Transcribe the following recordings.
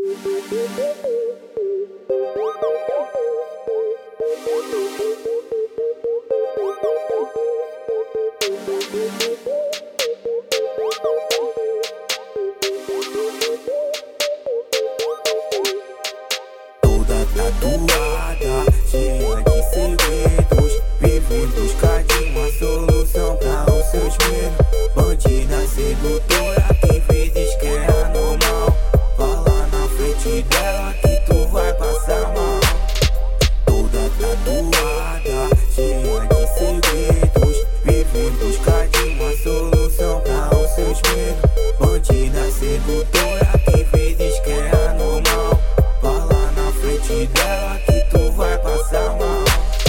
Toda tatuada, cheia de segredos, vive em busca de uma solução pra os seus medos. Bandida sedutora que vezes quer anormal, fala na frente dela que tu vai passar mal. Toda tatuada, cheia de segredos, vive em busca de uma solução pra os seus medos. Bandida sedutora que vezes quer anormal, fala na frente dela que tu vai passar mal.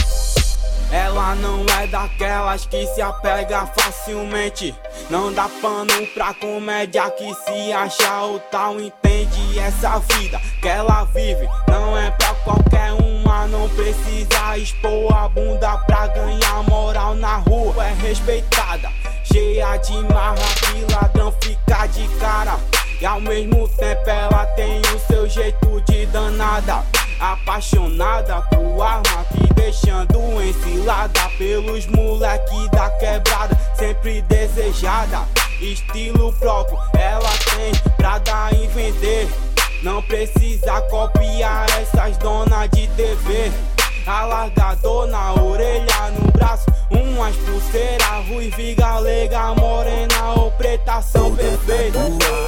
Ela não é daquelas que se apega facilmente. Não dá pano pra comédia que se acha o tal entende. Essa vida que ela vive não é pra qualquer uma. Não precisa expor a bunda pra ganhar moral na rua. É respeitada, cheia de marra, que ladrão fica de cara. E ao mesmo tempo ela tem o seu jeito de danada. Apaixonada por arma que deixando encilada pelos moleque da quebrada. Sempre desejada, estilo próprio ela tem pra dar e vender. Não precisa copiar essas donas de TV. Alargador na orelha, no braço, umas pulseiras ruiva, galega, morena ou preta são perfeitas.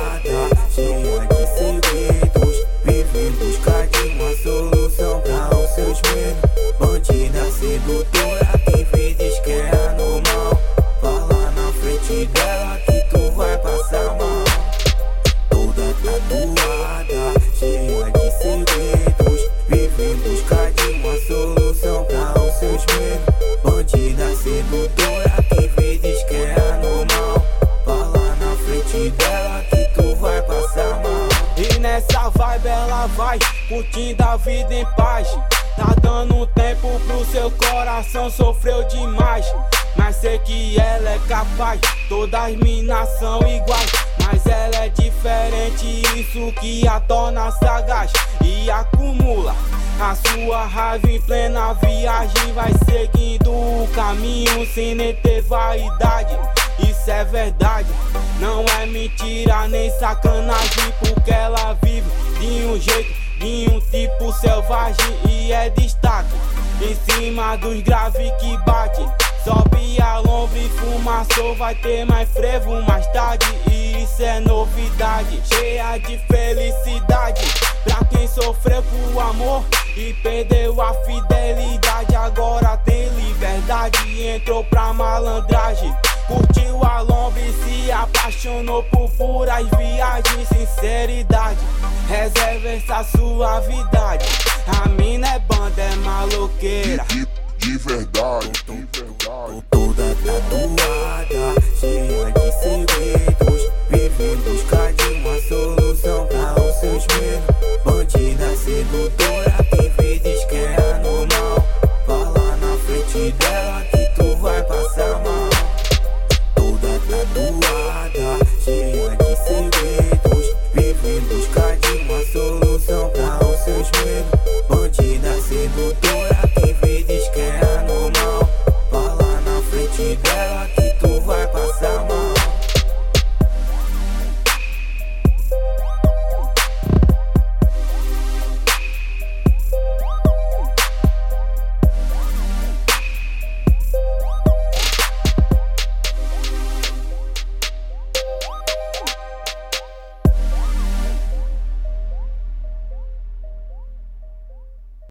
Cheia de segredos, vive em busca de uma solução pra os seus medos. Bandida sedutora que vezes quer anormal, fala na frente dela que tu vai passar mal. Toda tatuada, cheia de segredos, vive em busca de uma solução pra os seus medos. Bandida sedutora que vezes quer anormal, fala na frente dela que tu vai passar mal. E nessa vibe ela vai curtindo a vida em paz. Tá dando um tempo pro seu coração, sofreu demais. Mas sei que ela é capaz, todas as minas são iguais. Mas ela é diferente, isso que a torna sagaz. E acumula a sua raiva em plena viagem. Vai seguindo o caminho sem nem ter vaidade. Isso é verdade, não é mentira nem sacanagem. Porque ela vive de um jeito, de um tipo selvagem. E é destaque em cima dos graves que bate. Sobe a lombra e fumaçou, vai ter mais frevo mais tarde. E isso é novidade, cheia de felicidade pra quem sofreu por amor e perdeu a fidelidade. Agora tem liberdade e entrou pra malandragem. Curtiu a lombra e se apaixonou por puras viagens. Sinceridade, reserva essa suavidade. A mina é banda, é maloqueira. De verdade, toda tatuada, cheia de segredos.